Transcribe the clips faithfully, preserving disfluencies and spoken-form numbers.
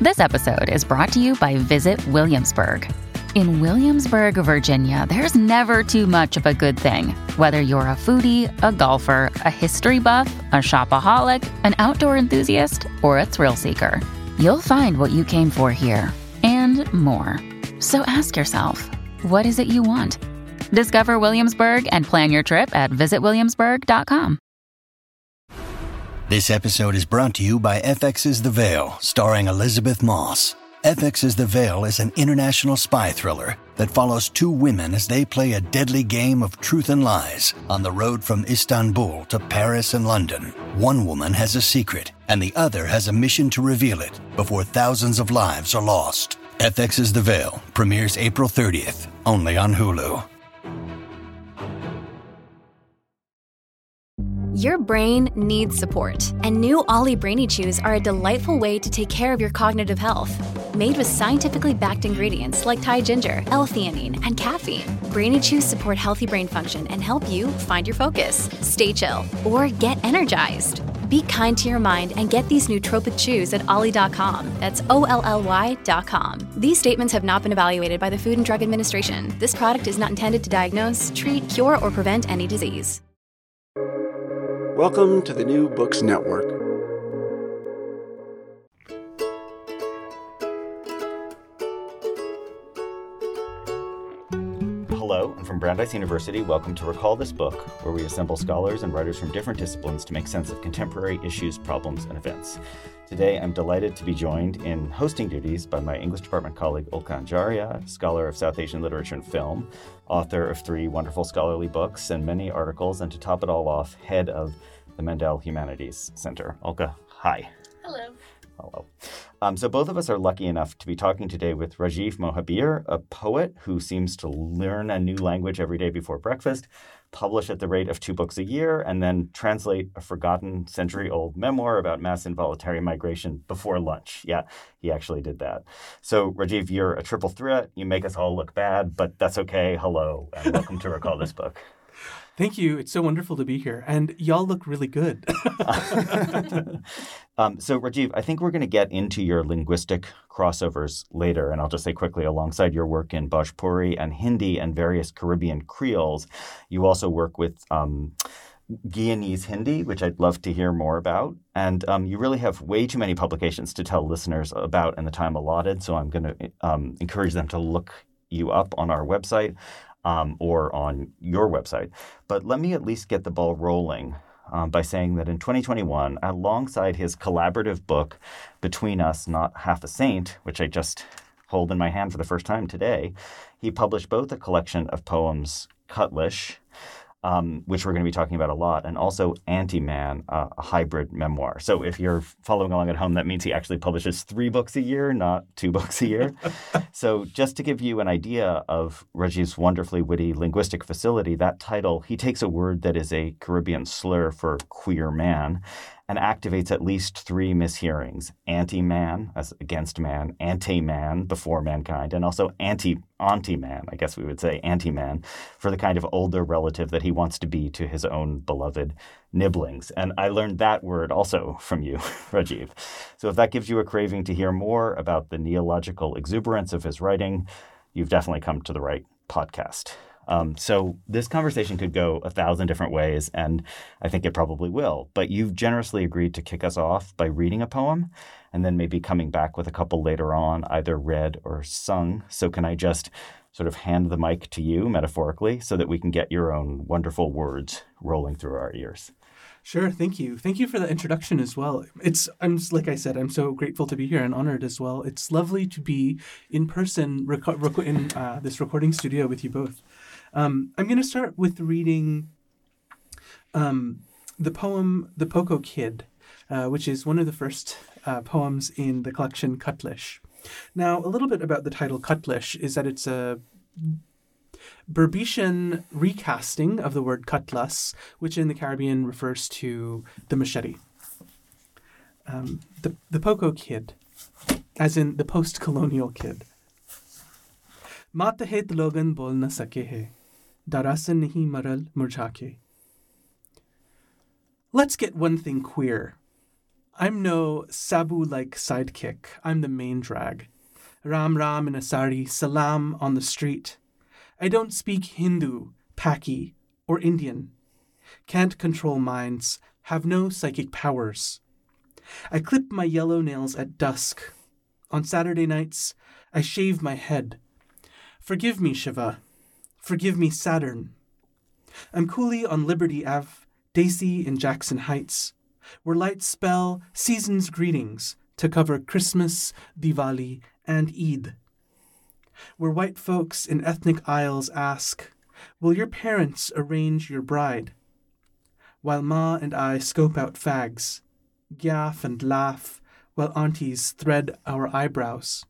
This episode is brought to you by Visit Williamsburg. In Williamsburg, Virginia, there's never too much of a good thing. Whether you're a foodie, a golfer, a history buff, a shopaholic, an outdoor enthusiast, or a thrill seeker, you'll find what you came for here and more. So ask yourself, what is it you want? Discover Williamsburg and plan your trip at visit williamsburg dot com. This episode is brought to you by F X's The Veil, starring Elizabeth Moss. F X's The Veil is an international spy thriller that follows two women as they play a deadly game of truth and lies on the road from Istanbul to Paris and London. One woman has a secret, and the other has a mission to reveal it before thousands of lives are lost. F X's The Veil premieres April thirtieth, only on Hulu. Your brain needs support, and new Ollie Brainy Chews are a delightful way to take care of your cognitive health. Made with scientifically backed ingredients like Thai ginger, L-theanine, and caffeine, Brainy Chews support healthy brain function and help you find your focus, stay chill, or get energized. Be kind to your mind and get these nootropic chews at ollie dot com. That's O L L Y dot com. These statements have not been evaluated by the Food and Drug Administration. This product is not intended to diagnose, treat, cure, or prevent any disease. Welcome to the New Books Network. Hello, and from Brandeis University, welcome to Recall This Book, where we assemble scholars and writers from different disciplines to make sense of contemporary issues, problems, and events. Today, I'm delighted to be joined in hosting duties by my English department colleague Ulka Anjaria, scholar of South Asian literature and film, author of three wonderful scholarly books and many articles, and to top it all off, head of the Mandel Humanities Center. Ulka, hi. Hello. Hello. Um, so both of us are lucky enough to be talking today with Rajiv Mohabir, a poet who seems to learn a new language every day before breakfast, publish at the rate of two books a year, and then translate a forgotten century-old memoir about mass involuntary migration before lunch. Yeah, he actually did that. So Rajiv, you're a triple threat. You make us all look bad, but that's okay. Hello, and welcome to Recall This Book. Thank you. It's so wonderful to be here. And y'all look really good. um, so, Rajiv, I think we're going to get into your linguistic crossovers later. And I'll just say quickly, alongside your work in Bhojpuri and Hindi and various Caribbean creoles, you also work with um, Guyanese Hindi, which I'd love to hear more about. And um, you really have way too many publications to tell listeners about in the time allotted. So I'm going to um, encourage them to look you up on our website. Um, or on your website. But let me at least get the ball rolling um, by saying that in twenty twenty-one, alongside his collaborative book, Between Us, Not Half a Saint, which I just hold in my hand for the first time today, he published both a collection of poems, Cutlish, um, which we're going to be talking about a lot, and also Anti-Man, uh, a hybrid memoir. So if you're following along at home, that means he actually publishes three books a year, not two books a year. So just to give you an idea of Rajiv's wonderfully witty linguistic facility, that title, he takes a word that is a Caribbean slur for queer man and activates at least three mishearings. Anti-man, as against man, anti-man, before mankind, and also anti, anti-man, I guess we would say anti-man, for the kind of older relative that he wants to be to his own beloved nibblings. And I learned that word also from you, Rajiv. So if that gives you a craving to hear more about the neological exuberance of his writing, you've definitely come to the right podcast. Um, so this conversation could go a thousand different ways, and I think it probably will. But you've generously agreed to kick us off by reading a poem, and then maybe coming back with a couple later on, either read or sung. So can I just sort of hand the mic to you, metaphorically, so that we can get your own wonderful words rolling through our ears? Sure. Thank you. Thank you for the introduction as well. It's, I'm like I said, I'm so grateful to be here and honored as well. It's lovely to be in person reco- reco- in uh, this recording studio with you both. Um, I'm going to start with reading um, the poem The Poco Kid, uh, which is one of the first uh, poems in the collection Cutlish. Now, a little bit about the title Cutlish is that it's a Berbetian recasting of the word cutlass, which in the Caribbean refers to the machete. Um, the, the Poco Kid, as in the post-colonial kid. Matahet logan bol na sake hai, darasa nahi maral murjha ke. Let's get one thing queer. I'm no Sabu-like sidekick. I'm the main drag. Ram Ram in a sari, salam on the street. I don't speak Hindu, Paki, or Indian. Can't control minds, have no psychic powers. I clip my yellow nails at dusk. On Saturday nights, I shave my head. Forgive me, Shiva. Forgive me, Saturn. I'm coolly on Liberty Avenue, Daisy in Jackson Heights, where lights spell season's greetings to cover Christmas, Diwali, and Eid. Where white folks in ethnic aisles ask, will your parents arrange your bride? While Ma and I scope out fags, gaff and laugh, while aunties thread our eyebrows.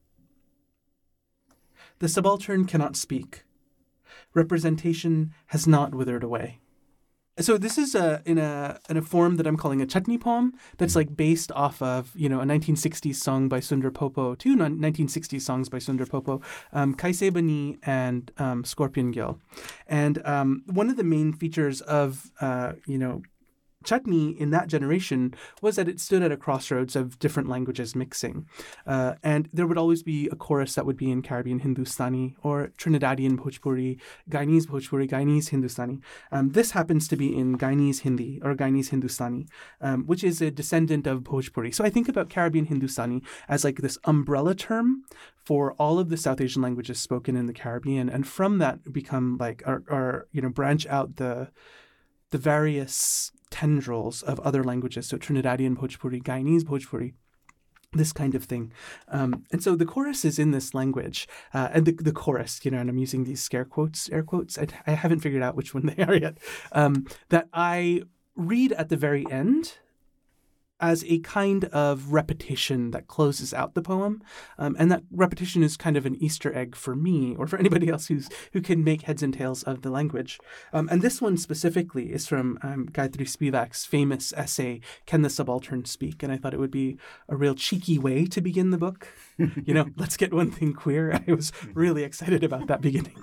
The subaltern cannot speak. Representation has not withered away. So this is a, in a in a form that I'm calling a chutney poem that's like based off of, you know, a nineteen sixties song by Sundar Popo, two nineteen sixties songs by Sundar Popo, um, Kaise Bani and um, Scorpion Gill. And um, one of the main features of, uh, you know, chutney in that generation was that it stood at a crossroads of different languages mixing. Uh, and there would always be a chorus that would be in Caribbean Hindustani or Trinidadian Bhojpuri, Guyanese Bhojpuri, Guyanese Hindustani. Um, this happens to be in Guyanese Hindi or Guyanese Hindustani, um, which is a descendant of Bhojpuri. So I think about Caribbean Hindustani as like this umbrella term for all of the South Asian languages spoken in the Caribbean. And from that become like, or, or you know, branch out the the various tendrils of other languages, so Trinidadian Bhojpuri, Guyanese Bhojpuri, this kind of thing. Um, and so the chorus is in this language, uh, and the, the chorus, you know, and I'm using these scare quotes, air quotes, I, I haven't figured out which one they are yet, um, that I read at the very end as a kind of repetition that closes out the poem. Um, and that repetition is kind of an Easter egg for me or for anybody else who's who can make heads and tails of the language. Um, and this one specifically is from um, Gayatri Spivak's famous essay, Can the Subaltern Speak? And I thought it would be a real cheeky way to begin the book. You know, let's get one thing queer. I was really excited about that beginning.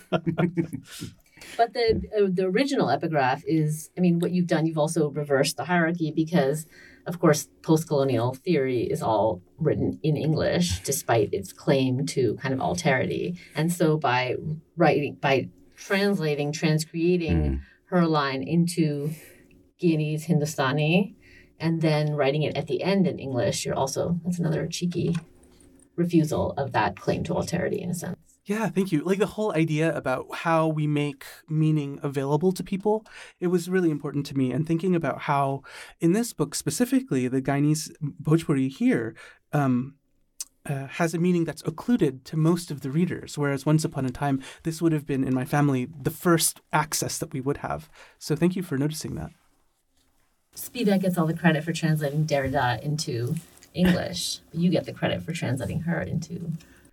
But the uh, the original epigraph is, I mean, what you've done, you've also reversed the hierarchy because, of course, post-colonial theory is all written in English, despite its claim to kind of alterity. And so by writing, by translating, transcreating mm. her line into Guyanese Hindustani, and then writing it at the end in English, you're also, that's another cheeky refusal of that claim to alterity in a sense. Yeah, thank you. Like the whole idea about how we make meaning available to people, it was really important to me. And thinking about how, in this book specifically, the Guyanese Bhojpuri here um, uh, has a meaning that's occluded to most of the readers, whereas once upon a time, this would have been, in my family, the first access that we would have. So thank you for noticing that. Spivak gets all the credit for translating Derrida into English. You get the credit for translating her into...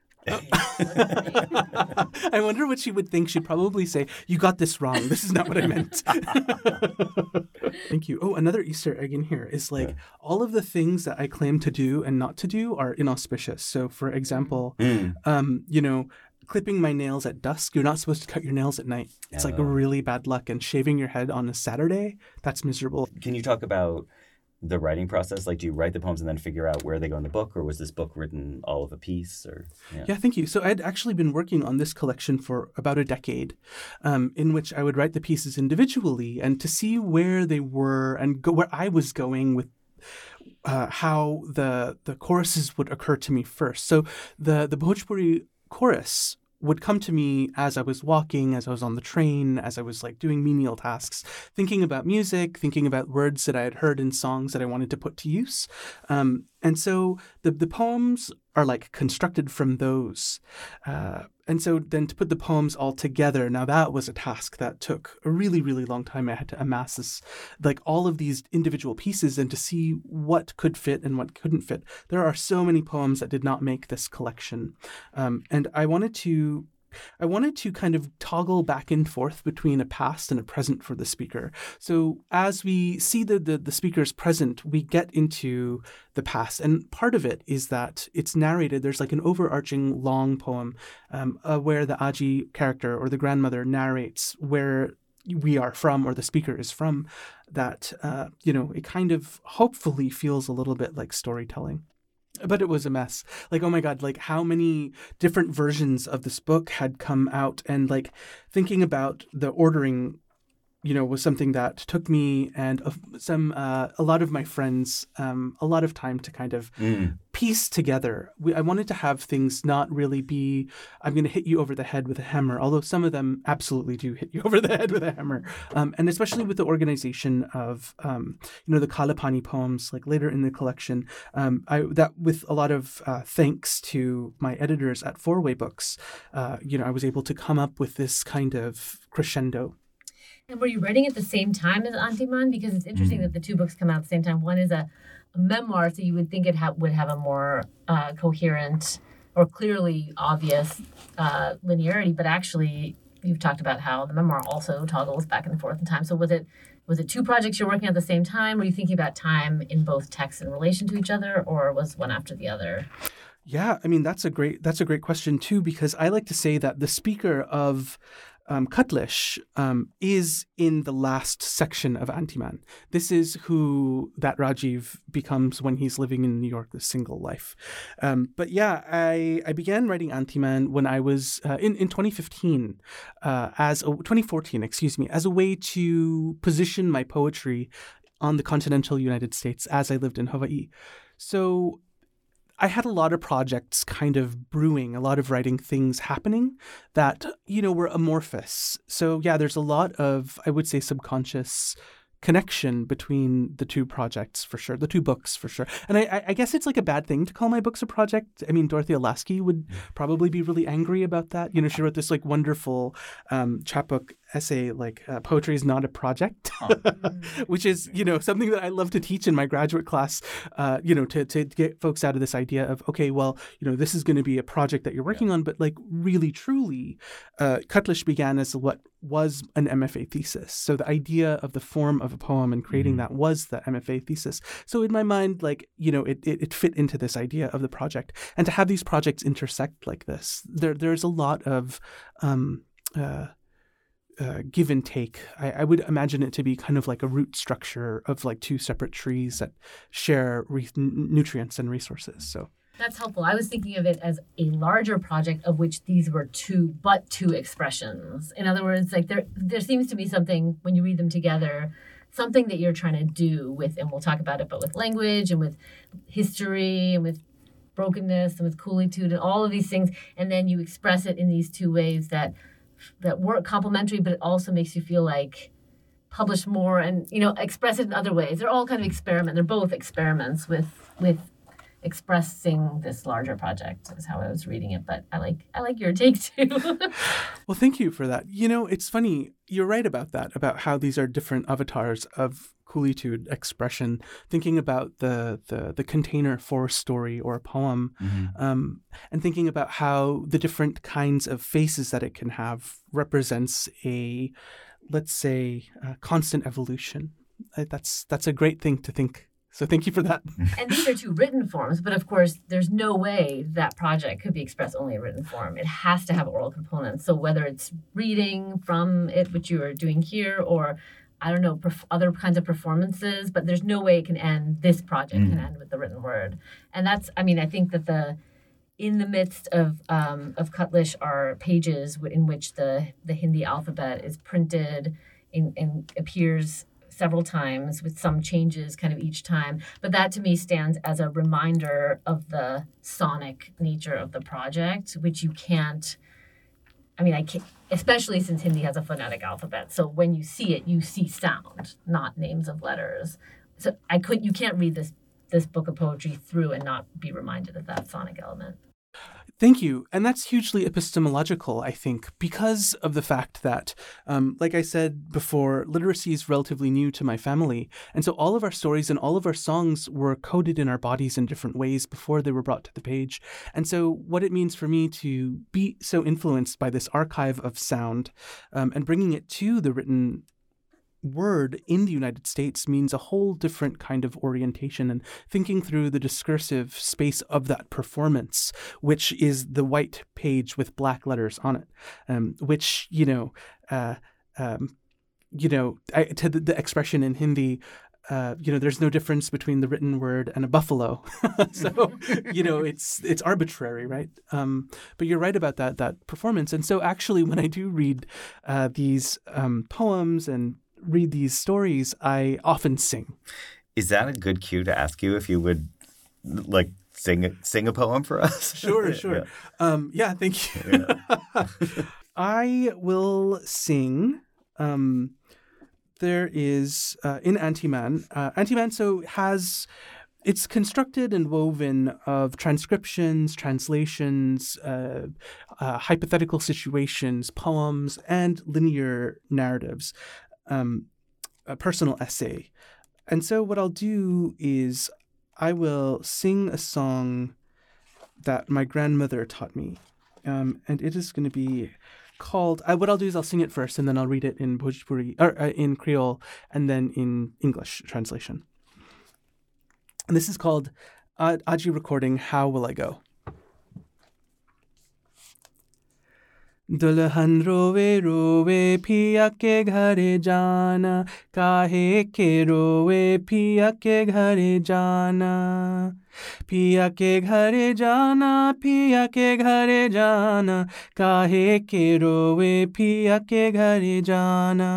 I wonder what she would think. She'd probably say, you got this wrong. This is not what I meant. Thank you. Oh, another Easter egg in here is like yeah. all of the things that I claim to do and not to do are inauspicious. So, for example, mm. um, you know, clipping my nails at dusk, you're not supposed to cut your nails at night. It's oh. like really bad luck. And shaving your head on a Saturday, that's miserable. Can you talk about the writing process? Like, do you write the poems and then figure out where they go in the book, or was this book written all of a piece? Or yeah, yeah thank you. So I'd actually been working on this collection for about a decade, um, in which I would write the pieces individually, and to see where they were and go where I was going with uh, how the the choruses would occur to me first. So the the Bhojpuri chorus would come to me as I was walking, as I was on the train, as I was like doing menial tasks, thinking about music, thinking about words that I had heard in songs that I wanted to put to use. Um, and so the, the poems are like constructed from those. Uh, and so then to put the poems all together, now that was a task that took a really, really long time. I had to amass this, like all of these individual pieces and to see what could fit and what couldn't fit. There are so many poems that did not make this collection. Um, and I wanted to I wanted to kind of toggle back and forth between a past and a present for the speaker. So as we see the, the, the speaker's present, we get into the past. And part of it is that it's narrated. There's like an overarching long poem um, uh, where the Aji character or the grandmother narrates where we are from or the speaker is from, that, uh, you know, it kind of hopefully feels a little bit like storytelling. But it was a mess. Like, oh my God, like how many different versions of this book had come out, and like thinking about the ordering, you know, was something that took me and uh, some uh, a lot of my friends um, a lot of time to kind of mm. piece together. We, I wanted to have things not really be, I'm going to hit you over the head with a hammer, although some of them absolutely do hit you over the head with a hammer. Um, and especially with the organization of, um, you know, the Kalapani poems, like later in the collection, um, I, that with a lot of uh, thanks to my editors at Four Way Books, uh, you know, I was able to come up with this kind of crescendo. And were you writing at the same time as Antiman? Because it's interesting that the two books come out at the same time. One is a, a memoir, so you would think it ha- would have a more uh, coherent or clearly obvious uh, linearity, but actually you've talked about how the memoir also toggles back and forth in time. So was it was it two projects you're working at the same time? Were you thinking about time in both texts in relation to each other, or was one after the other? Yeah, I mean, that's a great that's a great question, too, because I like to say that the speaker of Um, Kutless um, is in the last section of Antiman. This is who that Rajiv becomes when he's living in New York, this single life. Um, but yeah, I, I began writing Antiman when I was uh, in, in twenty fifteen, uh, as a, twenty fourteen, excuse me, as a way to position my poetry on the continental United States as I lived in Hawaii. So I had a lot of projects kind of brewing, a lot of writing things happening that, you know, were amorphous. So yeah, there's a lot of, I would say, subconscious connection between the two projects for sure, the two books for sure. And I, I guess it's like a bad thing to call my books a project. I mean, Dorothea Lasky would probably be really angry about that. You know, she wrote this like wonderful um, chapbook essay, like uh, poetry is not a project, oh. which is, you know, something that I love to teach in my graduate class, uh, you know, to, to get folks out of this idea of, okay, well, you know, this is going to be a project that you're working yeah. on, but like really, truly, uh, Kutless began as what was an M F A thesis. So the idea of the form of a poem and creating mm-hmm. that was the M F A thesis. So in my mind, like, you know, it, it, it fit into this idea of the project. And to have these projects intersect like this, there there's a lot of um, uh, uh, give and take. I, I would imagine it to be kind of like a root structure of like two separate trees that share re- nutrients and resources. So. That's helpful. I was thinking of it as a larger project of which these were two, but two expressions. In other words, like there, there seems to be something when you read them together, something that you're trying to do with, and we'll talk about it, but with language and with history and with brokenness and with coolitude and all of these things, and then you express it in these two ways that that work complementary, but it also makes you feel like publish more and, you know, express it in other ways. They're all kind of experiment. They're both experiments with with. expressing this larger project is how I was reading it, but I like I like your take too. Well, thank you for that. You know, it's funny. You're right about that, about how these are different avatars of coolitude expression, thinking about the the, the container for a story or a poem, mm-hmm. um, and thinking about how the different kinds of faces that it can have represents a, let's say, a constant evolution. That's that's a great thing to think. So thank you for that. And these are two written forms, but of course, there's no way that project could be expressed only in written form. It has to have oral components. So whether it's reading from it, which you are doing here, or I don't know, perf- other kinds of performances, but there's no way it can end, this project mm. can end with the written word. And that's, I mean, I think that the, in the midst of um, of Kutless are pages in which the, the Hindi alphabet is printed and, and appears several times with some changes kind of each time. But that to me stands as a reminder of the sonic nature of the project, which you can't, I mean, I can't, especially since Hindi has a phonetic alphabet. So when you see it, you see sound, not names of letters. So I could, you can't read this, this book of poetry through and not be reminded of that sonic element. Thank you. And that's hugely epistemological, I think, because of the fact that, um, like I said before, literacy is relatively new to my family. And so all of our stories and all of our songs were coded in our bodies in different ways before they were brought to the page. And so what it means for me to be so influenced by this archive of sound um, and bringing it to the written word in the United States means a whole different kind of orientation and thinking through the discursive space of that performance, which is the white page with black letters on it, um, which, you know, uh, um, you know, I, to the, the expression in Hindi, uh, you know, there's no difference between the written word and a buffalo. So, you know, it's it's arbitrary, right? Um, but you're right about that that performance. And so actually, when I do read uh, these um, poems and read these stories, I often sing. Is that a good cue to ask you if you would, like, sing sing a poem for us? Sure, sure. Yeah, um, yeah thank you. Yeah. I will sing... Um, there is, uh, in Antiman, uh, Antiman so has, it's constructed and woven of transcriptions, translations, uh, uh, hypothetical situations, poems, and linear narratives, um, a personal essay. And so what I'll do is I will sing a song that my grandmother taught me, um, and it is going to be... called, uh, what I'll do is I'll sing it first and then I'll read it in Bhojpuri, or uh, in Creole and then in English translation. And this is called uh, Aji recording, How Will I Go? दुल्हन रोवे रोवे पिया के घरे जाना काहे के रोवे पिया के घरे जाना पिया के घरे जाना पिया के घरे जाना काहे के रोवे पिया के घरे जाना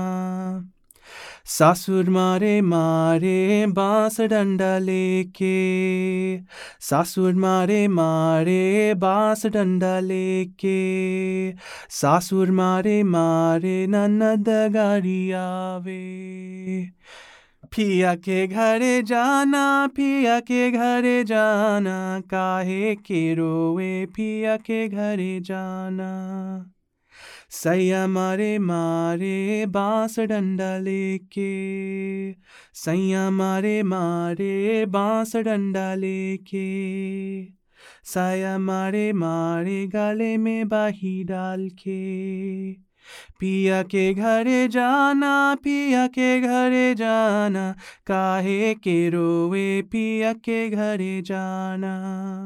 सासुर मारे मारे बांस डंडा लेके सासुर मारे मारे बांस डंडा लेके सासुर मारे मारे ननद गाड़ी आवे पिया के घरे जाना पिया के घरे जाना काहे के रोवे पिया के घरे जाना सैया मारे मारे बांस डंडा लेके सैया मारे मारे बांस डंडा लेके सैया मारे मारे गाले में बाही डाल के पिया के घरे जाना पिया के घरे जाना काहे के रोवे पिया के घरे जाना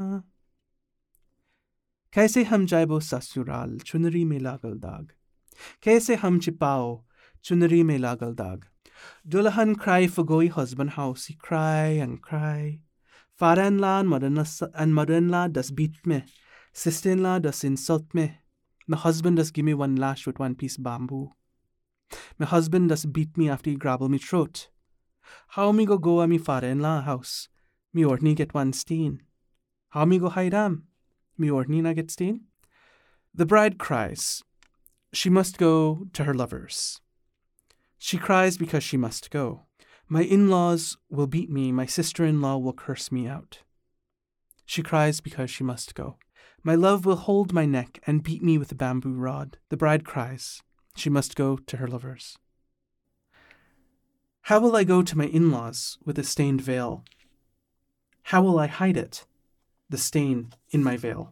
कैसे हम जाएबो ससुराल चुनरी में लागल दाग कैसे हम छिपाओ चुनरी में लागल दाग दुल्हन cry for going husband house he cry and cry father-in-law and mother-in-law and mother-in-law does beat me sister-in-law does insult me my husband does give me one lash with one piece bamboo my husband does beat me after he grabble me throat how me go go a me father-in-law house me ordni get one steen how me go hide am me ordni na get steen. The bride cries. She must go to her lovers. She cries because she must go. My in-laws will beat me. My sister-in-law will curse me out. She cries because she must go. My love will hold my neck and beat me with a bamboo rod. The bride cries. She must go to her lovers. How will I go to my in-laws with a stained veil? How will I hide it? The stain in my veil.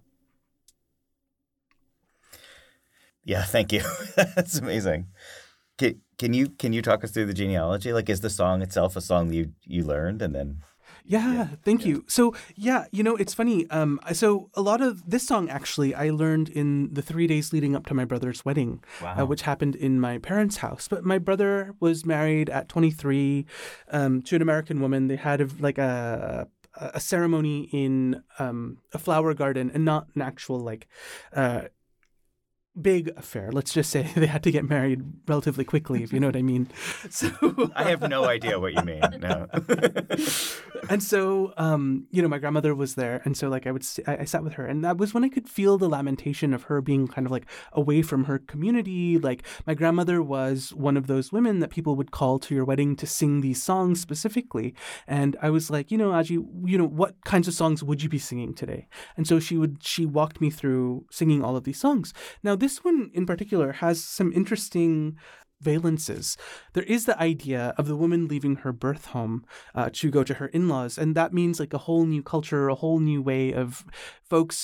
Yeah, thank you. That's amazing. Can, can you can you talk us through the genealogy? Like, is the song itself a song that you, you learned and then... Yeah, yeah thank yeah. you. So, yeah, you know, it's funny. Um, so a lot of this song, actually, I learned in the three days leading up to my brother's wedding, wow. uh, which happened in my parents' house. But my brother was married at twenty-three um, to an American woman. They had a, like a... a ceremony in um, a flower garden and not an actual like uh, big affair. Let's just say they had to get married relatively quickly, if you know what I mean. So I have no idea what you mean. No. And so, um, you know, my grandmother was there. And so like I would, I, I sat with her and that was when I could feel the lamentation of her being kind of like away from her community. Like my grandmother was one of those women that people would call to your wedding to sing these songs specifically. And I was like, you know, Aji, you know, what kinds of songs would you be singing today? And so she would, she walked me through singing all of these songs. Now, this one in particular has some interesting valences. There is the idea of the woman leaving her birth home uh, to go to her in-laws, and that means like a whole new culture, a whole new way of folks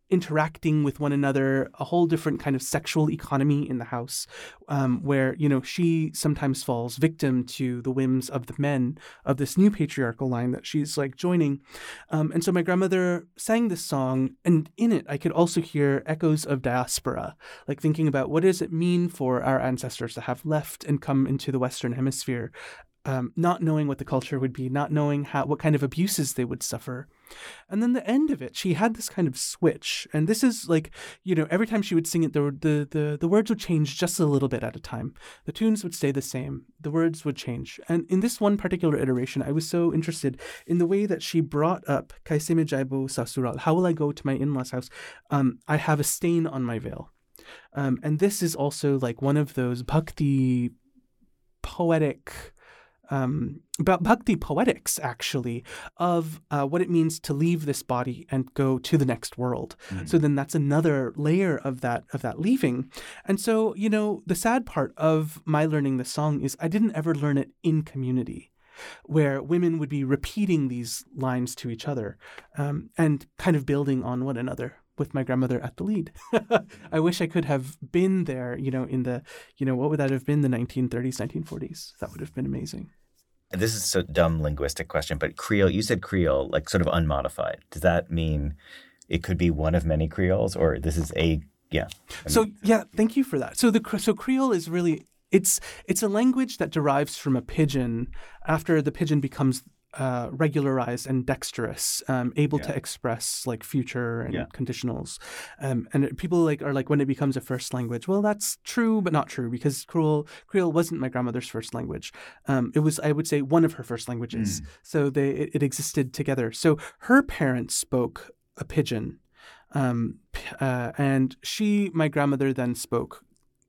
interacting with one another, a whole different kind of sexual economy in the house, um, where, you know, she sometimes falls victim to the whims of the men of this new patriarchal line that she's like joining. Um, and so my grandmother sang this song, and in it I could also hear echoes of diaspora, like thinking about what does it mean for our ancestors to have left and come into the Western Hemisphere, um, not knowing what the culture would be, not knowing how what kind of abuses they would suffer. And then the end of it, she had this kind of switch. And this is like, you know, every time she would sing it, the, the, the, the words would change just a little bit at a time. The tunes would stay the same. The words would change. And in this one particular iteration, I was so interested in the way that she brought up Kaise mein jaibo sasural. How will I go to my in-laws' house? Um, I have a stain on my veil. Um, and this is also like one of those bhakti poetic Um, about bhakti poetics, actually, of uh, what it means to leave this body and go to the next world. Mm-hmm. So then that's another layer of that of that leaving. And so, you know, the sad part of my learning this song is I didn't ever learn it in community, where women would be repeating these lines to each other um, and kind of building on one another, with my grandmother at the lead. I wish I could have been there, you know, in the, you know, what would that have been, the nineteen thirties, nineteen forties? That would have been amazing. This is a dumb linguistic question, but Creole, you said Creole, like sort of unmodified. Does that mean it could be one of many Creoles, or this is a, yeah. I mean, so, yeah, thank you for that. So the so Creole is really, it's it's a language that derives from a pidgin after the pidgin becomes Uh, regularized and dexterous, um, able yeah. to express like future and yeah. conditionals, um, and it, people like are like when it becomes a first language. Well, that's true, but not true, because Creole Creole wasn't my grandmother's first language. Um, it was, I would say, one of her first languages. Mm. So they it, it existed together. So her parents spoke a pidgin, um, uh, and she, my grandmother, then spoke,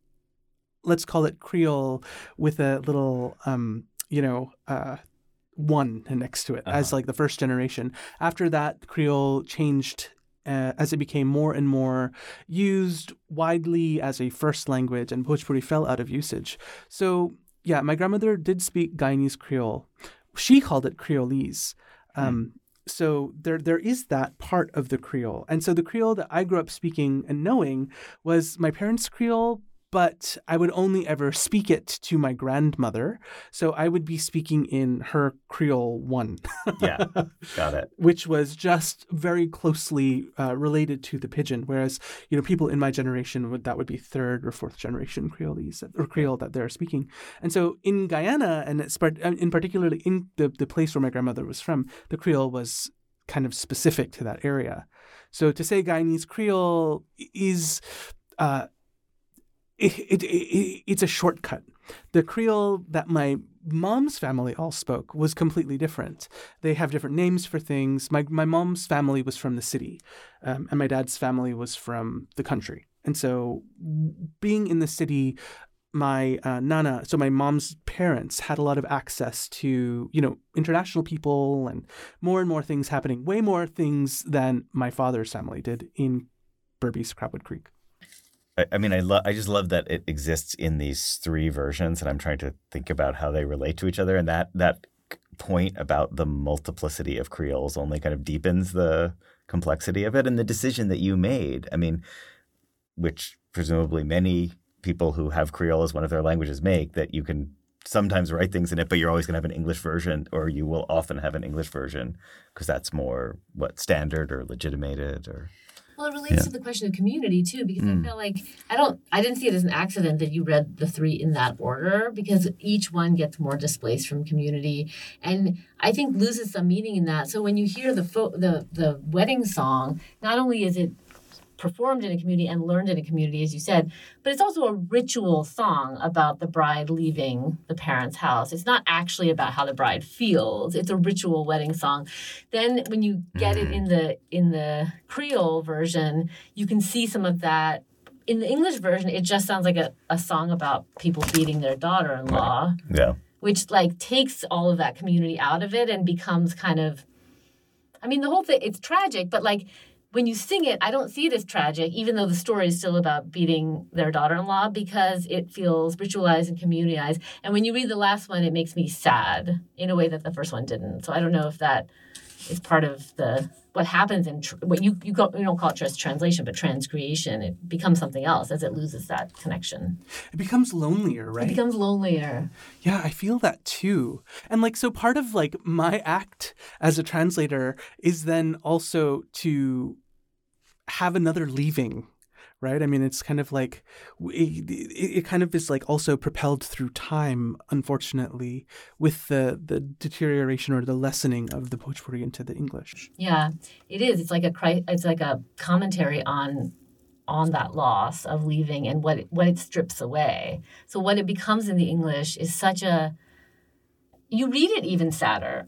let's call it Creole, with a little, um, you know. Uh, one next to it uh-huh. as like the first generation. After that, Creole changed uh, as it became more and more used widely as a first language, and Bhojpuri fell out of usage. So yeah, my grandmother did speak Guyanese Creole. She called it Creolese. Um, mm. So there there is that part of the Creole. And so the Creole that I grew up speaking and knowing was my parents' Creole, but I would only ever speak it to my grandmother. So I would be speaking in her Creole one. Yeah, got it. Which was just very closely uh, related to the pidgin. Whereas, you know, people in my generation, would that would be third or fourth generation Creolese or Creole that they're speaking. And so in Guyana, and it's part, in particularly in the, the place where my grandmother was from, the Creole was kind of specific to that area. So to say Guyanese Creole is... Uh, It, it, it, it's a shortcut. The Creole that my mom's family all spoke was completely different. They have different names for things. My my mom's family was from the city, um, and my dad's family was from the country. And so being in the city, my uh, nana, so my mom's parents, had a lot of access to, you know, international people and more and more things happening, way more things than my father's family did in Berbice, Crabwood Creek. I mean, I love. I just love that it exists in these three versions, and I'm trying to think about how they relate to each other. And that that point about the multiplicity of Creoles only kind of deepens the complexity of it. And the decision that you made, I mean, which presumably many people who have Creole as one of their languages make, that you can sometimes write things in it, but you're always going to have an English version, or you will often have an English version because that's more what standard or legitimated or. Well, it relates yeah. to the question of community, too, because mm. I feel like I don't, I didn't see it as an accident that you read the three in that order, because each one gets more displaced from community, and I think loses some meaning in that. So when you hear the fo- the the wedding song, not only is it performed in a community and learned in a community, as you said, but it's also a ritual song about the bride leaving the parents' house. It's not actually about how the bride feels. It's a ritual wedding song. Then when you get mm. it in the in the Creole version, you can see some of that. In the English version, it just sounds like a, a song about people beating their daughter-in-law. Yeah. Which like takes all of that community out of it and becomes kind of, I mean, the whole thing, it's tragic, but like, when you sing it, I don't see it as tragic, even though the story is still about beating their daughter-in-law, because it feels ritualized and communitized. And when you read the last one, it makes me sad in a way that the first one didn't. So I don't know if that is part of the what happens in tr- what you you, go, you don't call it just translation, but transcreation, it becomes something else as it loses that connection. It becomes lonelier, right? It becomes lonelier. Yeah, I feel that too. And like, so part of like my act as a translator is then also to have another leaving, right? I mean, it's kind of like, it, it kind of is like also propelled through time, unfortunately, with the, the deterioration or the lessening of the Bhojpuri into the English. Yeah, it is. It's like a it's like a commentary on on that loss of leaving and what it, what it strips away. So what it becomes in the English is such a, you read it even sadder.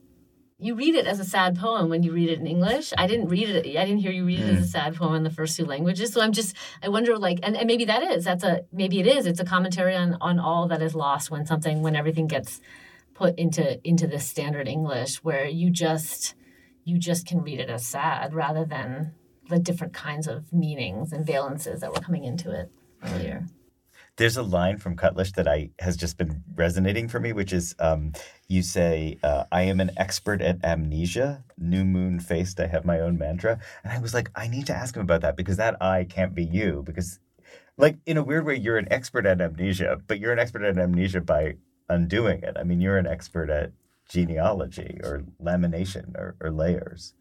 You read it as a sad poem when you read it in English. I didn't read it. I didn't hear you read it as a sad poem in the first two languages. So I'm just, I wonder, like, and, and maybe that is, that's a, maybe it is. It's a commentary on, on all that is lost when something, when everything gets put into into this standard English where you just, you just can read it as sad rather than the different kinds of meanings and valences that were coming into it earlier. There's a line from Cutlish that I has just been resonating for me, which is um, you say, uh, I am an expert at amnesia, new moon faced, I have my own mantra. And I was like, I need to ask him about that because that I can't be you. Because, like, in a weird way, you're an expert at amnesia, but you're an expert at amnesia by undoing it. I mean, you're an expert at genealogy or lamination or, or layers.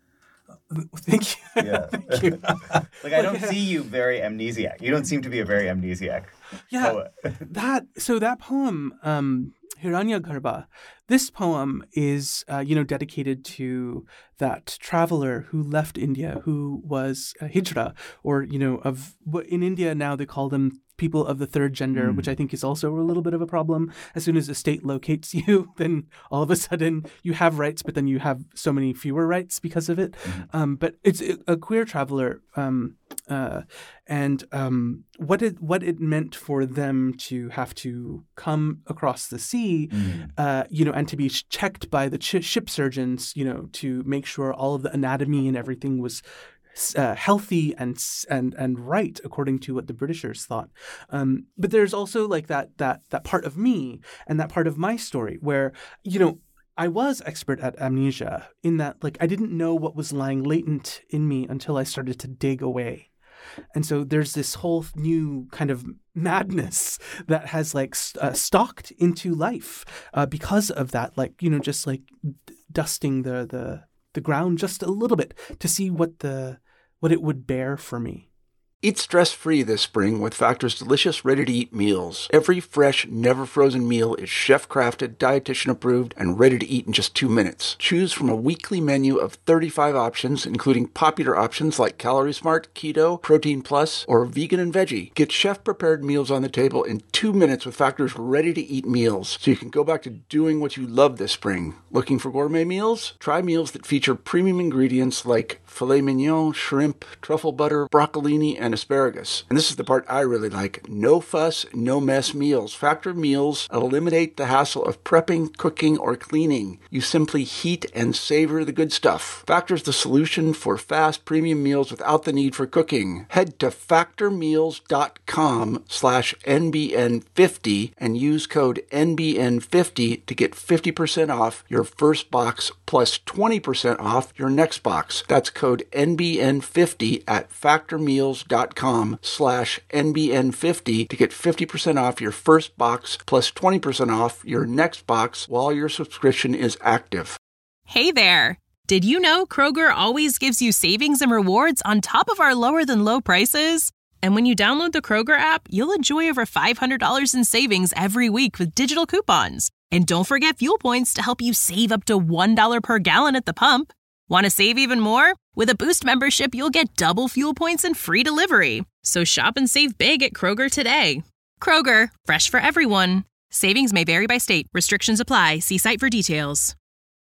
Thank you. Yeah. Thank you. Like, I don't see you very amnesiac. You don't seem to be a very amnesiac yeah, poet. that so that poem, um, Hiranyagarbha, this poem is, uh, you know, dedicated to that traveler who left India, who was a hijra, or, you know, of what in India now they call them people of the third gender, mm. which I think is also a little bit of a problem. As soon as the state locates you, then all of a sudden you have rights, but then you have so many fewer rights because of it. Mm. Um, but it's a queer traveler, um, uh, and um, what it what it meant for them to have to come across the sea, mm. uh, you know, and to be checked by the ch- ship surgeons, you know, to make sure all of the anatomy and everything was Uh, healthy and and and right according to what the Britishers thought. Um, but there's also like that that that part of me and that part of my story where, you know, I was expert at amnesia in that, like, I didn't know what was lying latent in me until I started to dig away. And so there's this whole new kind of madness that has like uh, stalked into life uh, because of that, like, you know, just like d- dusting the the the ground just a little bit to see what the what it would bear for me. Eat stress-free this spring with Factor's delicious, ready-to-eat meals. Every fresh, never-frozen meal is chef-crafted, dietitian-approved, and ready to eat in just two minutes. Choose from a weekly menu of thirty-five options, including popular options like Calorie Smart, Keto, Protein Plus, or Vegan and Veggie. Get chef-prepared meals on the table in two minutes with Factor's ready-to-eat meals, so you can go back to doing what you love this spring. Looking for gourmet meals? Try meals that feature premium ingredients like filet mignon, shrimp, truffle butter, broccolini, and asparagus. And this is the part I really like. No fuss, no mess meals. Factor meals eliminate the hassle of prepping, cooking, or cleaning. You simply heat and savor the good stuff. Factor's the solution for fast premium meals without the need for cooking. Head to factormeals.com slash NBN50 and use code N B N fifty to get fifty percent off your first box plus twenty percent off your next box. That's code N B N fifty at factormeals.com slash N B N fifty to get fifty percent off your first box plus twenty percent off your next box while your subscription is active. Hey there! Did you know Kroger always gives you savings and rewards on top of our lower than low prices? And when you download the Kroger app, you'll enjoy over five hundred dollars in savings every week with digital coupons. And don't forget fuel points to help you save up to one dollar per gallon at the pump. Want to save even more? With a Boost membership, you'll get double fuel points and free delivery. So shop and save big at Kroger today. Kroger, fresh for everyone. Savings may vary by state. Restrictions apply. See site for details.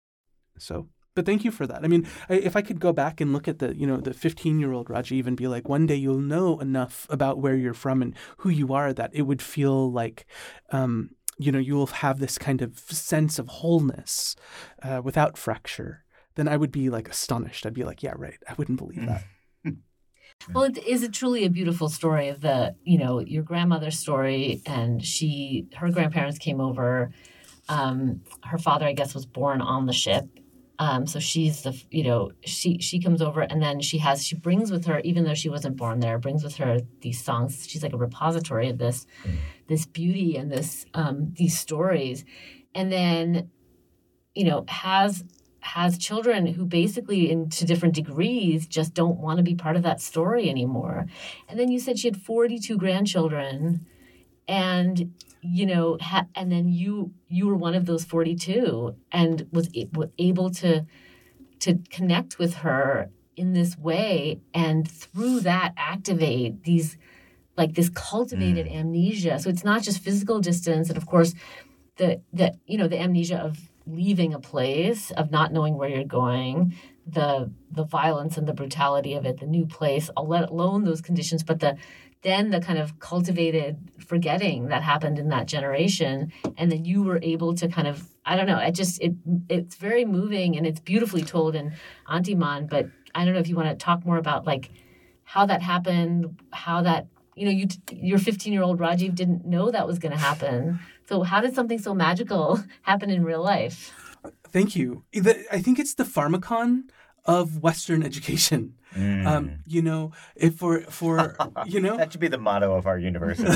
So, but thank you for that. I mean, if I could go back and look at the, you know, the fifteen-year-old Rajiv and be like, one day you'll know enough about where you're from and who you are that it would feel like, um, you know, you will have this kind of sense of wholeness uh, without fracture. Then I would be like astonished. I'd be like, yeah, right. I wouldn't believe that. Well, it, is it truly a beautiful story of the, you know, your grandmother's story, and she, her grandparents came over. Um, her father, I guess, was born on the ship, Um, so she's the, you know, she she comes over and then she has, she brings with her, even though she wasn't born there, brings with her these songs. She's like a repository of this, mm. this beauty and this, um, these stories. And then, you know, has, has children who basically in to different degrees just don't want to be part of that story anymore. And then you said she had forty-two grandchildren and, you know, ha- and then you you were one of those forty-two and was, a- was able to to connect with her in this way and through that activate these, like this cultivated mm. amnesia. So it's not just physical distance and of course the, the you know, the amnesia of leaving a place, of not knowing where you're going, the the violence and the brutality of it, the new place, let alone those conditions, but the then the kind of cultivated forgetting that happened in that generation. And then you were able to kind of, I don't know, it just, it it's very moving and it's beautifully told in Antiman, but I don't know if you want to talk more about like how that happened, how that, you know, you your fifteen-year-old Rajiv didn't know that was going to happen. So how did something so magical happen in real life? Thank you. I think it's the pharmacon of Western education. Mm. Um, you know, if for, for you know... That should be the motto of our university.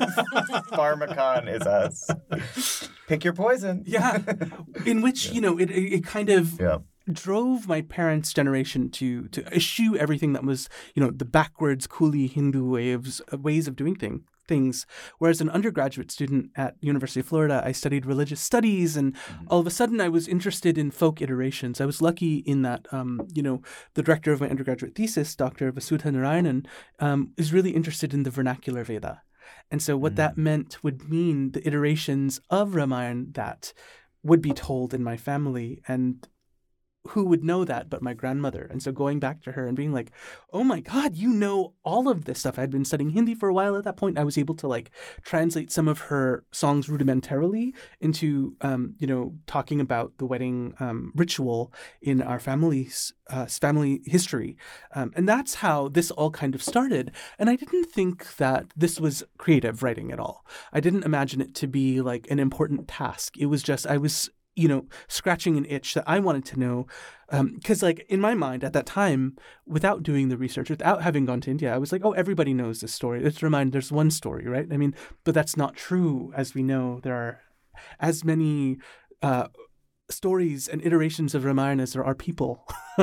Pharmacon is us. Pick your poison. Yeah. In which, yeah. you know, it, it kind of... Yeah. drove my parents' generation to to eschew everything that was, you know, the backwards coolie Hindu ways ways of doing thing, things. Whereas an undergraduate student at University of Florida, I studied religious studies, and mm-hmm. all of a sudden I was interested in folk iterations. I was lucky in that, um, you know, the director of my undergraduate thesis, Doctor Vasudha Narayanan, um, is really interested in the vernacular Veda. And so what mm-hmm. that meant would mean the iterations of Ramayana that would be told in my family, and who would know that but my grandmother? And so going back to her and being like, oh my God, you know all of this stuff. I had been studying Hindi for a while at that point. I was able to like translate some of her songs rudimentarily into, um, you know, talking about the wedding um, ritual in our family's uh, family history. Um, and that's how this all kind of started. And I didn't think that this was creative writing at all. I didn't imagine it to be like an important task. It was just, I was you know, scratching an itch that I wanted to know. Because, um, like, in my mind at that time, without doing the research, without having gone to India, I was like, oh, everybody knows this story. Let's remind, there's one story, right? I mean, but that's not true. As we know, there are as many uh, stories and iterations of Ramayana as there are people.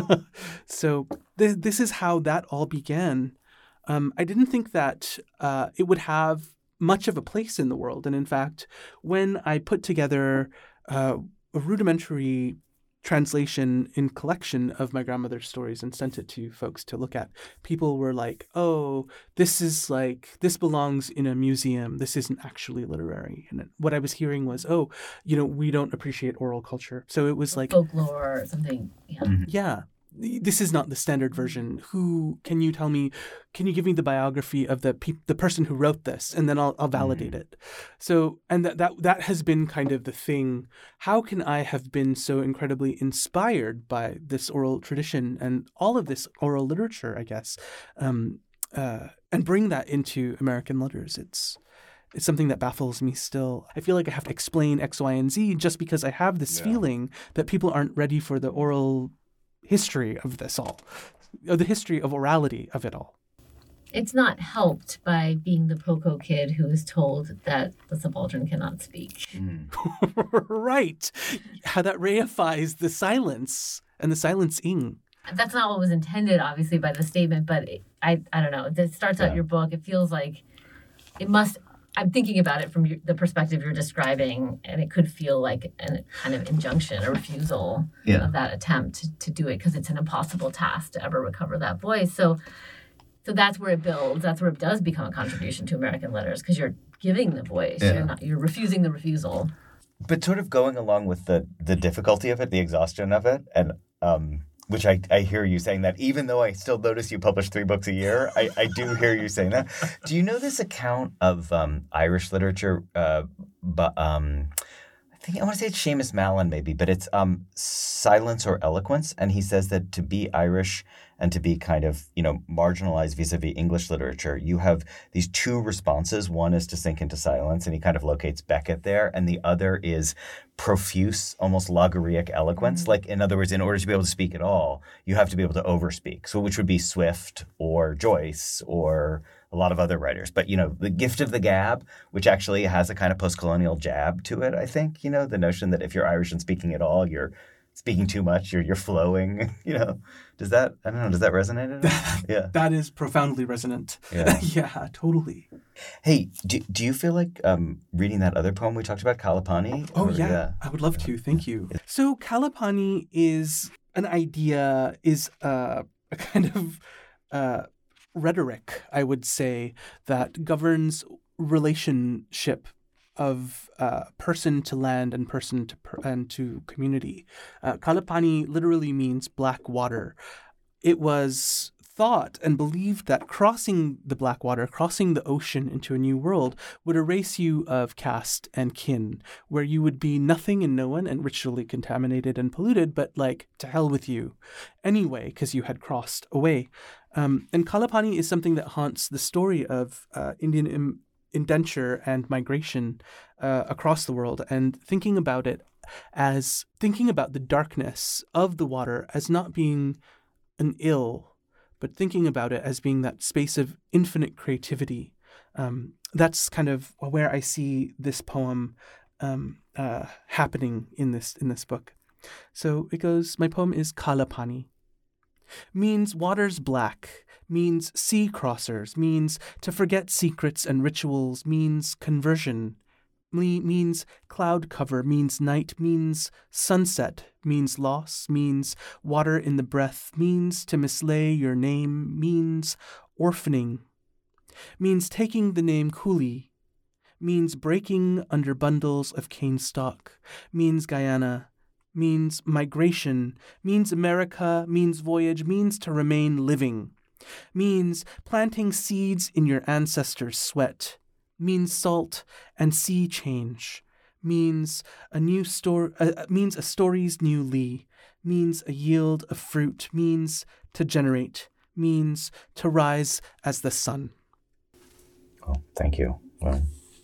So th- this is how that all began. Um, I didn't think that uh, it would have much of a place in the world. And in fact, when I put together uh, a rudimentary translation in collection of my grandmother's stories and sent it to folks to look at, people were like, oh, this is like, this belongs in a museum. This isn't actually literary. And what I was hearing was, oh, you know, we don't appreciate oral culture. So it was like folklore or something. Yeah. Mm-hmm. Yeah. This is not the standard version. Who can you tell me? Can you give me the biography of the pe- the person who wrote this, and then I'll I'll validate mm. it. So, and that that that has been kind of the thing. How can I have been so incredibly inspired by this oral tradition and all of this oral literature? I guess, um, uh, and bring that into American letters. It's it's something that baffles me still. I feel like I have to explain X, Y, and Z just because I have this yeah. feeling that people aren't ready for the oral history of this all, or the history of orality of it all. It's not helped by being the Poco kid who is told that the subaltern cannot speak. Mm. Right. How that reifies the silence and the silencing. That's not what was intended, obviously, by the statement, but it, I I don't know. It starts out yeah. your book. It feels like it must... I'm thinking about it from your, the perspective you're describing, and it could feel like a kind of injunction, a refusal yeah. of that attempt to, to do it, because it's an impossible task to ever recover that voice. So so that's where it builds. That's where it does become a contribution to American letters, because you're giving the voice. Yeah. You're not, you're refusing the refusal. But sort of going along with the, the difficulty of it, the exhaustion of it, and um, which I, I hear you saying that, even though I still notice you publish three books a year, I, I do hear you saying that. Do you know this account of um, Irish literature? Uh, but um, I think I want to say it's Seamus Mallon maybe, but it's um, silence or eloquence. And he says that to be Irish and to be kind of, you know, marginalized vis-a-vis English literature, you have these two responses. One is to sink into silence, and he kind of locates Beckett there. And the other is profuse, almost logorrheic eloquence. Mm-hmm. Like, in other words, in order to be able to speak at all, you have to be able to overspeak. So which would be Swift or Joyce or a lot of other writers. But, you know, the gift of the gab, which actually has a kind of post-colonial jab to it, I think, you know, the notion that if you're Irish and speaking at all, you're speaking too much, you're you're flowing, you know. Does that, I don't know, does that resonate at all? Yeah. That is profoundly resonant. Yeah, yeah, totally. Hey, do, do you feel like um, reading that other poem we talked about, Kalapani? Oh, or, yeah. yeah. I would love to. Thank you. So Kalapani is an idea, is uh, a kind of uh, rhetoric, I would say, that governs relationship of uh, person to land and person to per- and to community. Uh, Kalapani literally means black water. It was thought and believed that crossing the black water, crossing the ocean into a new world, would erase you of caste and kin, where you would be nothing and no one and ritually contaminated and polluted, but like, to hell with you anyway, because you had crossed away. Um, and Kalapani is something that haunts the story of uh, Indian im- indenture and migration uh, across the world, and thinking about it as thinking about the darkness of the water as not being an ill, but thinking about it as being that space of infinite creativity. Um, that's kind of where I see this poem um, uh, happening in this in this book. So it goes, my poem is Kalapani. Means waters black, means sea crossers, means to forget secrets and rituals, means conversion, me- means cloud cover, means night, means sunset, means loss, means water in the breath, means to mislay your name, means orphaning, means taking the name Cooley, means breaking under bundles of cane stalk, means Guyana, means migration, means America, means voyage, means to remain living, means planting seeds in your ancestors' sweat, means salt and sea change, means a new story, uh, means a story's new lee, means a yield of fruit, means to generate, means to rise as the sun. Oh, thank you. Well.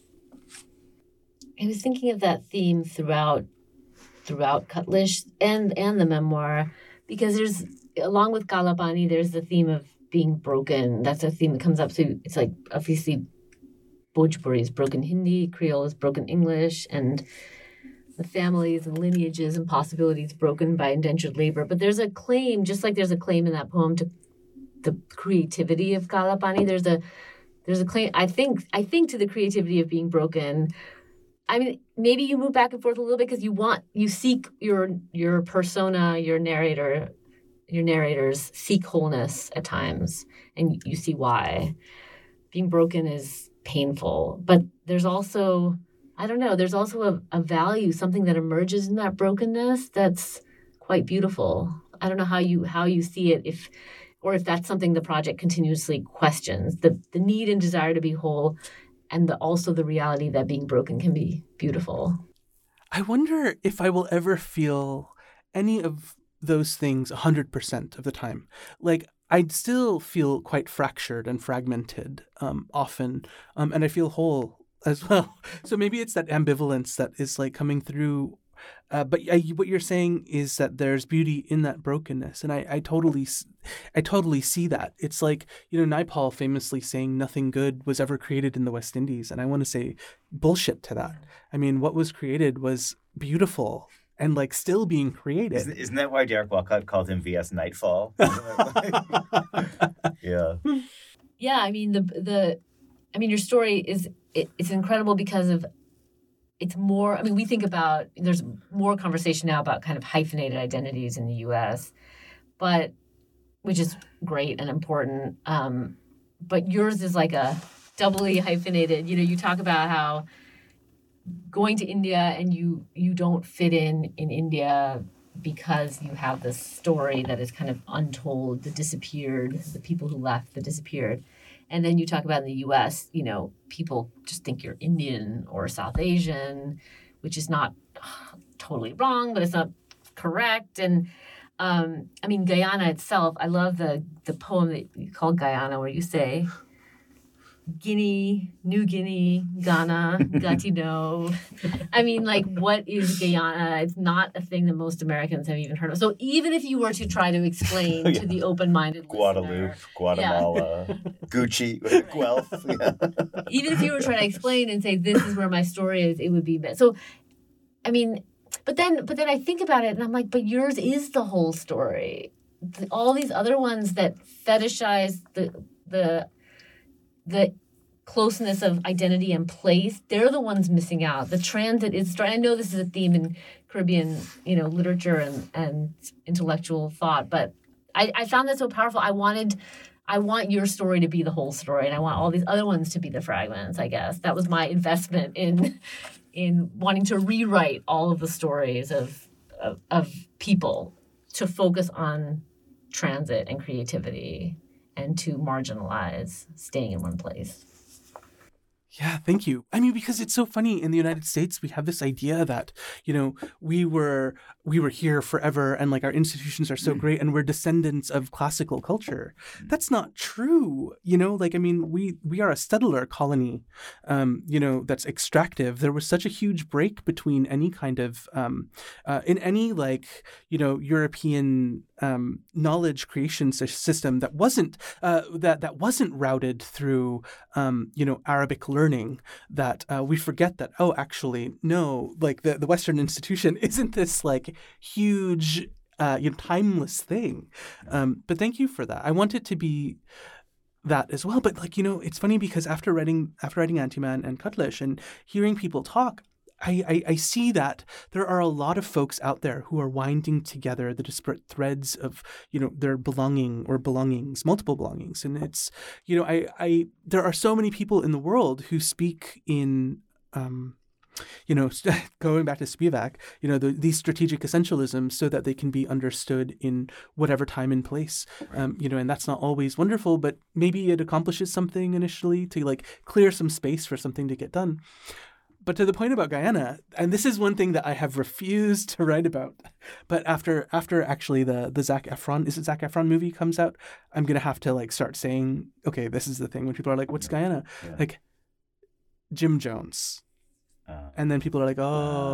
I was thinking of that theme throughout throughout Cutlish and and the memoir, because there's, along with Kalapani, there's the theme of being broken. That's a theme that comes up. So it's like, obviously, Bhojpuri is broken Hindi, Creole is broken English, and the families and lineages and possibilities broken by indentured labor. But there's a claim, just like there's a claim in that poem to the creativity of Kalapani, there's a there's a claim, I think, I think to the creativity of being broken. I mean, maybe you move back and forth a little bit because you want, you seek your your persona, your narrator, your narrators seek wholeness at times, and you see why. Being broken is painful, but there's also, I don't know, there's also a, a value, something that emerges in that brokenness that's quite beautiful. I don't know how you how you see it, if or if that's something the project continuously questions, the the need and desire to be whole, and the, also the reality that being broken can be beautiful. I wonder if I will ever feel any of those things one hundred percent of the time. Like, I'd still feel quite fractured and fragmented um, often, um, and I feel whole as well. So maybe it's that ambivalence that is like coming through. Uh, but I, what you're saying is that there's beauty in that brokenness, and I, I totally, I totally see that. It's like, you know, Naipaul famously saying nothing good was ever created in the West Indies, and I want to say bullshit to that. I mean, what was created was beautiful and like still being created. Isn't, isn't that why Derek Walcott called him V S Nightfall? Yeah. Yeah, I mean the the, I mean your story is it, it's incredible because of. It's more, I mean, we think about, there's more conversation now about kind of hyphenated identities in the U S, but, which is great and important. Um, but yours is like a doubly hyphenated, you know, you talk about how going to India and you, you don't fit in in India because you have this story that is kind of untold, the disappeared, the people who left, the disappeared. And then you talk about in the U S, you know, people just think you're Indian or South Asian, which is not totally wrong, but it's not correct. And um, I mean, Guyana itself, I love the, the poem that you call Guyana, where you say, Guinea, New Guinea, Ghana, Gatineau. I mean, like, what is Guyana? It's not a thing that most Americans have even heard of. So even if you were to try to explain yeah. to the open-minded Guadeloupe, listener, Guatemala, yeah. Gucci, Guelph. Yeah. Even if you were trying to explain and say, this is where my story is, it would be... So, I mean, but then, but then I think about it and I'm like, but yours is the whole story. The, all these other ones that fetishize the the... the closeness of identity and place, they're the ones missing out. The transit is, I know this is a theme in Caribbean, you know, literature and, and intellectual thought, but I, I found that so powerful. I wanted, I want your story to be the whole story, and I want all these other ones to be the fragments, I guess. That was my investment in, in wanting to rewrite all of the stories of, of, of people to focus on transit and creativity and to marginalize staying in one place. Yeah, thank you. I mean, because it's so funny in the United States, we have this idea that, you know, we were we were here forever and like our institutions are so great and we're descendants of classical culture. That's not true. You know, like, I mean, we we are a settler colony, um, you know, that's extractive. There was such a huge break between any kind of um, uh, in any like, you know, European um, knowledge creation system that wasn't uh, that that wasn't routed through, um, you know, Arabic learning. Learning that uh, we forget that, oh, actually, no, like the, the Western institution isn't this like huge, uh, you know, timeless thing. Um, but thank you for that. I want it to be that as well. But like, you know, it's funny because after writing after writing Antiman and Kuttlish and hearing people talk, I, I, I see that there are a lot of folks out there who are winding together the disparate threads of, you know, their belonging or belongings, multiple belongings. And it's, you know, I, I there are so many people in the world who speak in, um, you know, going back to Spivak, you know, the, these strategic essentialisms so that they can be understood in whatever time and place. Um, you know, and that's not always wonderful, but maybe it accomplishes something initially to like clear some space for something to get done. But to the point about Guyana, and this is one thing that I have refused to write about, but after after actually the the Zac Efron, is it Zac Efron movie comes out, I'm going to have to like start saying, okay, this is the thing when people are like, what's Guyana? Yeah. Like, Jim Jones. Uh, and then people are like,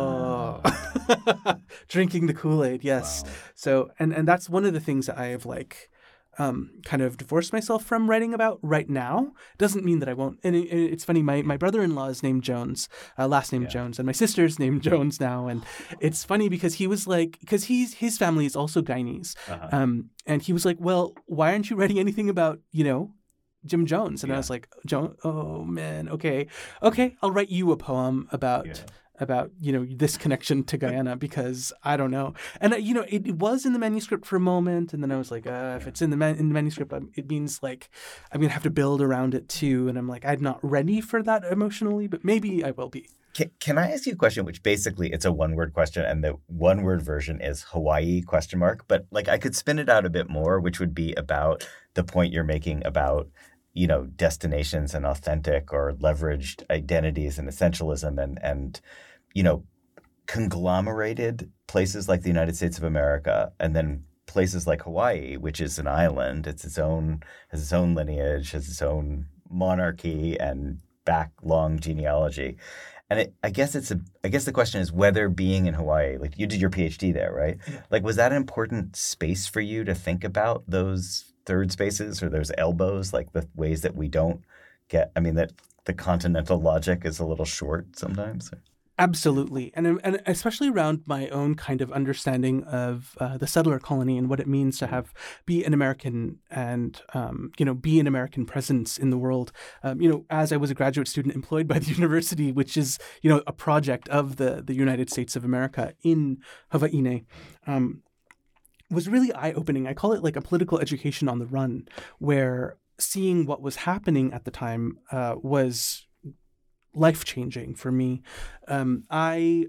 oh, uh, drinking the Kool-Aid, yes. Wow. So, and, and that's one of the things that I have like, Um, kind of divorced myself from writing about right now. Doesn't mean that I won't. And it, it's funny, my, my brother-in-law is named Jones, uh, last name yeah. Jones, and my sister's named Jones now. And it's funny because he was like, because he's his family is also Guyanese. Uh-huh. Um, and he was like, well, why aren't you writing anything about, you know, Jim Jones? And yeah. I was like, Jones, oh man, okay. Okay, I'll write you a poem about... Yeah. about, you know, this connection to Guyana because I don't know. And, uh, you know, it, it was in the manuscript for a moment. And then I was like, uh, if it's in the man- in the manuscript, it means like I'm going to have to build around it too. And I'm like, I'm not ready for that emotionally, but maybe I will be. Can, can I ask you a question, which basically it's a one-word question and the one-word version is Hawaii question mark. But like I could spin it out a bit more, which would be about the point you're making about, you know, destinations and authentic or leveraged identities and essentialism and, and you know, conglomerated places like the United States of America and then places like Hawaii, which is an island. It's its own, has its own lineage, has its own monarchy and back long genealogy. And it, I guess it's a, I guess the question is whether being in Hawaii, like you did your PhD there, right? Yeah. Like, was that an important space for you to think about those third spaces or those elbows, like the ways that we don't get, I mean, that the continental logic is a little short sometimes? Absolutely. And and especially around my own kind of understanding of uh, the settler colony and what it means to have be an American and, um, you know, be an American presence in the world. Um, you know, as I was a graduate student employed by the university, which is, you know, a project of the, the United States of America in Hawaii, um, was really eye-opening. I call it like a political education on the run, where seeing what was happening at the time uh, was life-changing for me. Um, I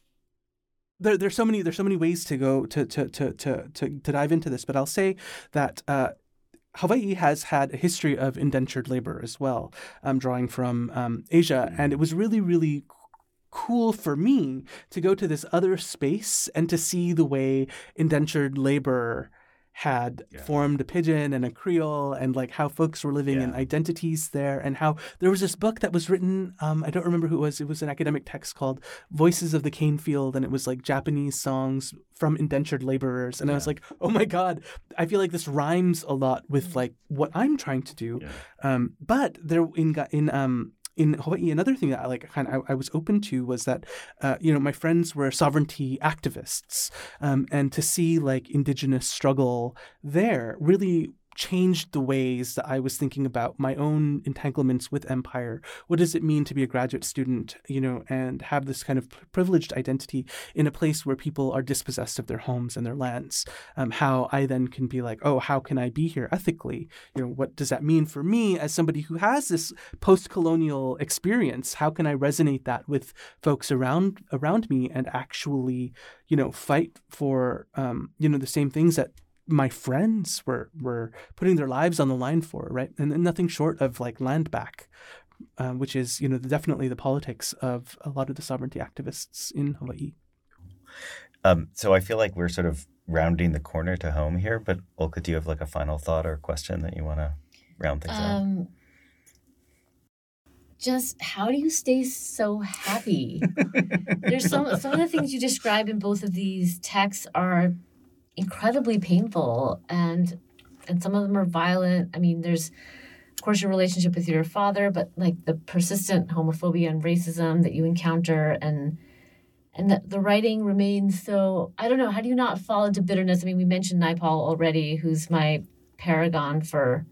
there there's so many there's so many ways to go to to to to to, to dive into this, but I'll say that uh, Hawaii has had a history of indentured labor as well, um, drawing from um, Asia, and it was really really cool for me to go to this other space and to see the way indentured labor had yeah. formed a pidgin and a Creole, and like how folks were living yeah. in identities there, and how there was this book that was written, um, I don't remember who it was, it was an academic text called Voices of the Cane Field, and it was like Japanese songs from indentured laborers. And yeah. I was like, oh my God, I feel like this rhymes a lot with like what I'm trying to do. Yeah. Um, but there in, in um, in Hawaii, another thing that I like kind of I, I was open to was that, uh, you know, my friends were sovereignty activists, um, and to see like indigenous struggle there really changed the ways that I was thinking about my own entanglements with empire. What does it mean to be a graduate student, you know, and have this kind of privileged identity in a place where people are dispossessed of their homes and their lands? Um, how I then can be like, oh, how can I be here ethically? You know, what does that mean for me as somebody who has this post-colonial experience? How can I resonate that with folks around around me and actually, you know, fight for, um, you know, the same things that my friends were were putting their lives on the line for, right? And, and nothing short of like land back, uh, which is, you know, definitely the politics of a lot of the sovereignty activists in Hawaii. Um, so I feel like we're sort of rounding the corner to home here, but Olka, do you have like a final thought or question that you want to round things um, out? Just how do you stay so happy? There's some some of the things you describe in both of these texts are incredibly painful, and and some of them are violent. I mean, there's of course your relationship with your father, but like the persistent homophobia and racism that you encounter, and and the, the writing remains so, I don't know, how do you not fall into bitterness? I mean, we mentioned Naipaul already, who's my paragon for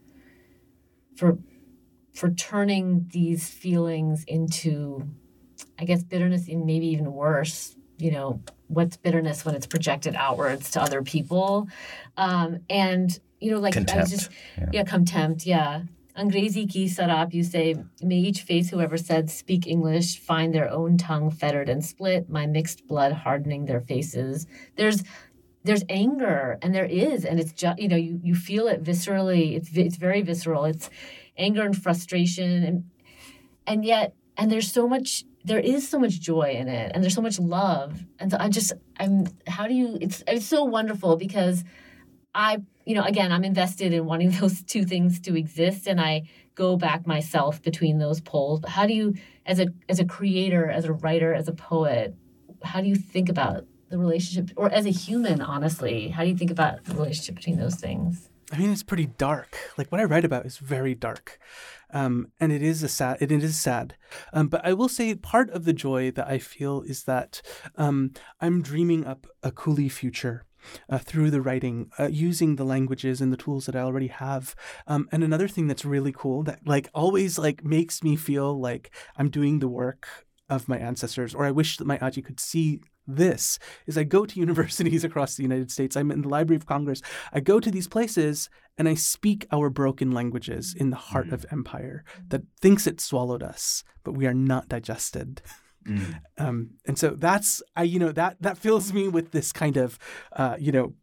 for for turning these feelings into, I guess, bitterness, and maybe even worse. You know, what's bitterness when it's projected outwards to other people? Um, and, you know, like, contempt. I was just, yeah, yeah contempt, yeah. Angrezi ki sarap, you say, may each face whoever said speak English find their own tongue fettered and split, my mixed blood hardening their faces. There's there's anger, and there is, and it's just, you know, you, you feel it viscerally. It's it's very visceral. It's anger and frustration, and and yet, and there's so much, there is so much joy in it, and there's so much love. And so I just, I'm, how do you, it's it's so wonderful because I, you know, again, I'm invested in wanting those two things to exist, and I go back myself between those poles. But how do you, as a as a creator, as a writer, as a poet, how do you think about the relationship, or as a human, honestly, how do you think about the relationship between those things? I mean, it's pretty dark. Like, what I write about is very dark. Um, and it is a sad, it, it is sad. Um, but I will say part of the joy that I feel is that um, I'm dreaming up a Kuli future uh, through the writing, uh, using the languages and the tools that I already have. Um, and another thing that's really cool that like always like makes me feel like I'm doing the work of my ancestors, or I wish that my aji could see this, is I go to universities across the United States. I'm in the Library of Congress. I go to these places and I speak our broken languages in the heart mm. of empire that thinks it swallowed us, but we are not digested. Mm. Um, and so that's, I, you know, that, that fills me with this kind of, uh, you know,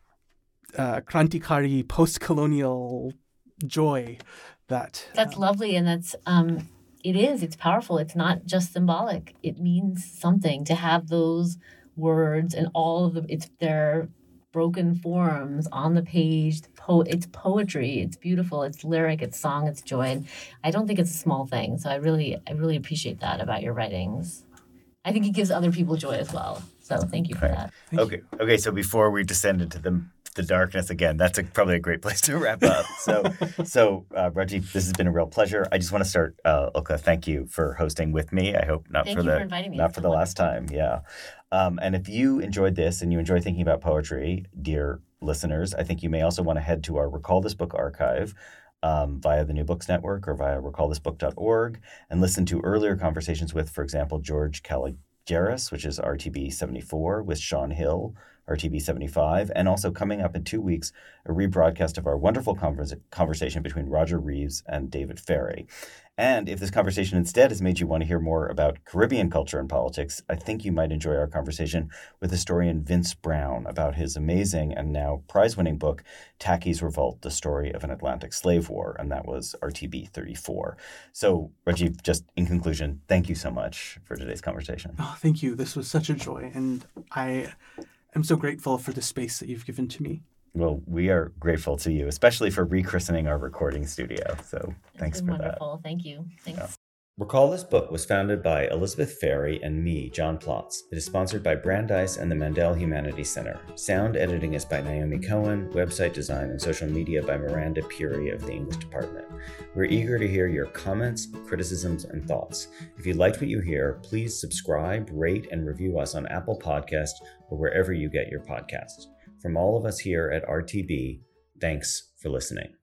uh, krantikari post-colonial joy that. That's uh, lovely. And that's, um, it is, it's powerful. It's not just symbolic. It means something to have those words and all of the, it's their broken forms on the page. Po- it's poetry. It's beautiful. It's lyric. It's song. It's joy. And I don't think it's a small thing. So I really, I really appreciate that about your writings. I think it gives other people joy as well. So thank you for that. Okay. Okay. So before we descend into the the darkness again, that's a, probably a great place to wrap up. So, so uh, Rajiv, this has been a real pleasure. I just want to start, uh, Olka, thank you for hosting with me. I hope not thank for you the for inviting me. not for the last time. Yeah. Um, and if you enjoyed this and you enjoy thinking about poetry, dear listeners, I think you may also want to head to our Recall This Book archive um, via the New Books Network or via recall this book dot org and listen to earlier conversations with, for example, George Caligaris, which is R T B seventy-four, with Sean Hill, R T B seventy-five, and also coming up in two weeks, a rebroadcast of our wonderful converse- conversation between Roger Reeves and David Ferry. And if this conversation instead has made you want to hear more about Caribbean culture and politics, I think you might enjoy our conversation with historian Vince Brown about his amazing and now prize-winning book, Tacky's Revolt, The Story of an Atlantic Slave War, and that was R T B thirty-four. So, Rajiv, just in conclusion, thank you so much for today's conversation. Oh, thank you. This was such a joy, and I am so grateful for the space that you've given to me. Well, we are grateful to you, especially for rechristening our recording studio. So thanks it's been for wonderful. that. Thank you. Thanks. Yeah. Recall This Book was founded by Elizabeth Ferry and me, John Plotz. It is sponsored by Brandeis and the Mandel Humanities Center. Sound editing is by Naomi Cohen, website design and social media by Miranda Puri of the English department. We're eager to hear your comments, criticisms, and thoughts. If you liked what you hear, please subscribe, rate, and review us on Apple Podcasts or wherever you get your podcasts. From all of us here at R T B, thanks for listening.